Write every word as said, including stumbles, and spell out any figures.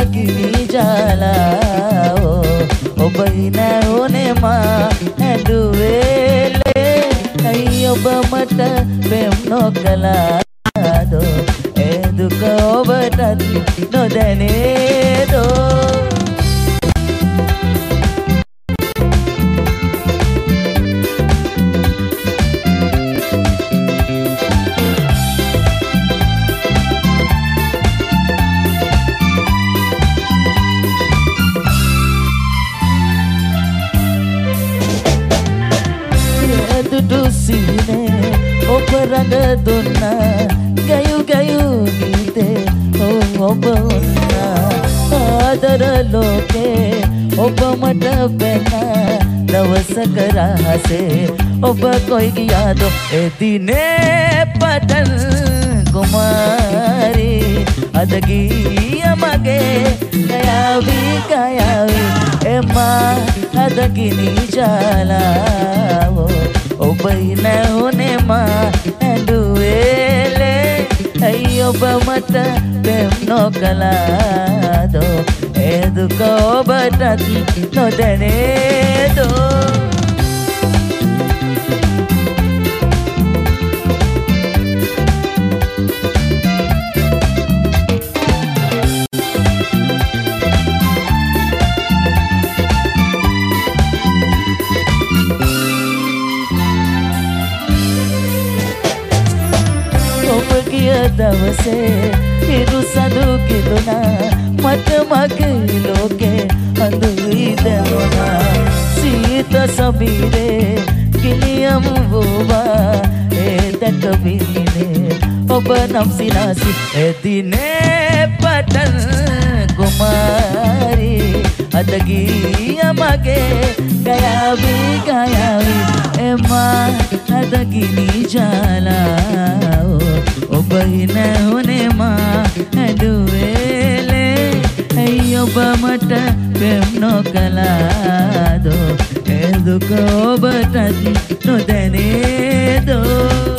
ගිනි ජාලා ඔබ නැවුනේ මා ඇඬුවේලේ ඇයි ඔබ මට පෙම් නොකලාද ඒ දුක ඔබටත් නොදැනේදෝ දුසිනේ ඔබ රඟ දුන්නා ගයු ගයු නීතේ ඔබ වුණා ආදර ලෝකේ ඔබ මට වෙනා දවසක රහසේ ඔබ කොයි ගියාද එදිනේ පටන් කුමාරී අද ගිය මගේ ගයාවි ගයාවි එමා අද ගිනි ජාලා ඔබ නැවුනේ මා ඇඬුවේලේ ඇයි ඔබ මට පෙම් නොකලාද ඒ දුක ඔබටත් නොදැනේදෝ දවසේ හිරු සඳු කිලුණා මට මගේ ලෝකේ අඳුයි දැනුණා සීත සබීරේ කිලියම් වූවා ඒ දැක බින්නේ ඔබ නම් සිනාසි එදිනේ පටන් කුමාරී අද ගිය මගේ ගයාවි ගයාවි එමා අද ගිනි ජාලා ඔබ නැවුනේ මා ඇඬුවේලේ ඇයි ඔබ මට පෙම් නොකලාද ඒ දුක ඔබටත් නොදැනේදෝ